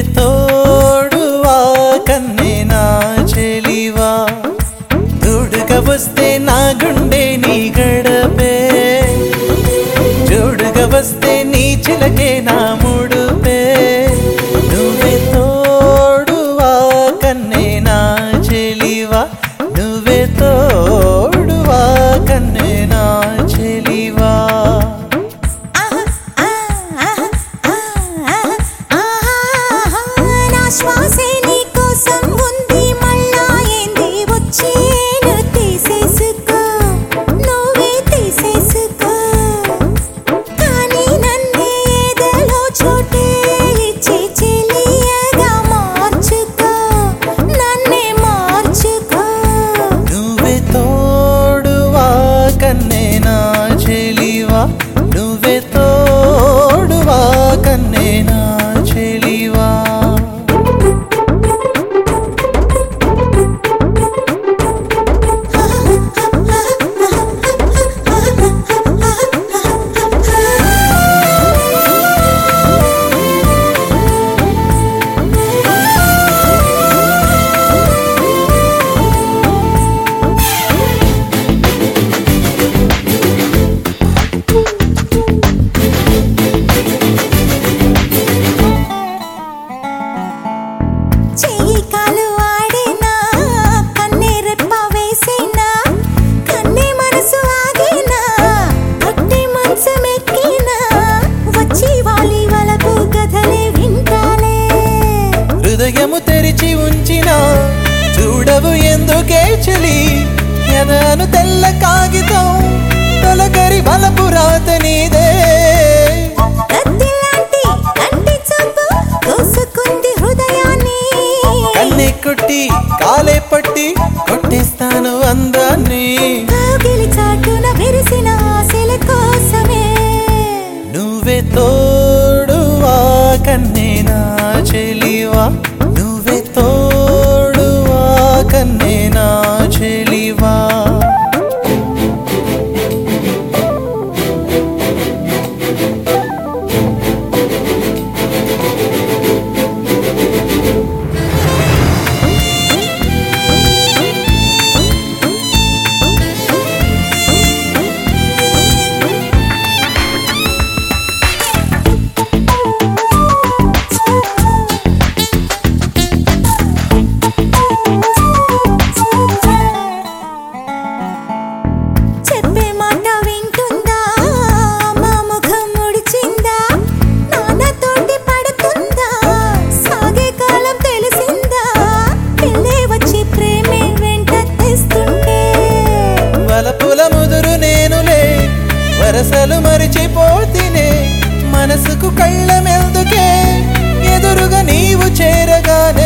తోడువా కన్నే నా చెలివా తోడుగా వస్తే నా గుండె నీ గడపే జోడుగా వస్తే నీ చిలకే నా ముడుపే నువ్వే తోడువా కన్నే నా చెలివా నువ్వే తోడువా కన్నే నా చెలివా శ్వాసే నీ కోసం ఉంది మళ్ళా ఏంది వచ్చేను తీసేసుకో నువ్వే తీసేసుకో కానీ నన్నే ఏదలో చోటే ఇచ్చి చెలియగా మార్చుకో నన్నే మార్చుకో నువ్వే తోడువా కన్నే నా చెలివా నువ్వే తోడువా కన్నే నా చెలివా చెయ్యి కాలు ఆడేనా కన్నే రెప్ప వేసేనా కన్నే మనసు ఆగేనా కట్టే మంచం ఎక్కినా వచ్చి వాలి వలపు కథలే వింటాలే హృదయము తెరిచి ఉంచిన చూడవు ఎందుకే చలి ఎదను తెల్ల కాగితం తొలకరి బలపు రాత నీదే కత్తిలాంటి కంటి చూపు కోసుకుంది హృదయాన్ని కన్నే కొట్టి కాలే పట్టి కొట్టేస్తాను అందాన్ని కాగిలి చాటున విరిసిన ఆశల కోసమే నువ్వే తోడువా కన్నే నా చెలివా నువ్వే తోడువా కన్నే నా చెలివా చెప్పే మాట వింటుందా మా ముఖం ముడిచిందా నాన్నతోటి పడుతుందా సాగే కాలం తెలిసిందా పిల్లే వచ్చి ప్రేమే వెంట తెస్తుంటే వలపుల ముదురు నేనులే వరసలు మరిచిపోతినే మనసుకు కళ్ళమెల్దుకే ఎదురుగా నీవు చేరగానే